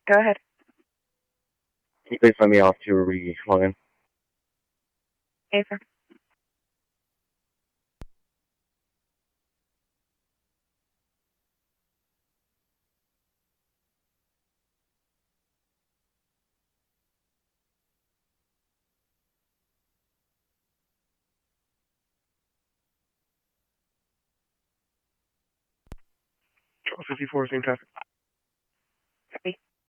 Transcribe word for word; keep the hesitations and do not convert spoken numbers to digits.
Go ahead. Can you please let me off to re-log in? Hey, sir. fifty-four, same traffic.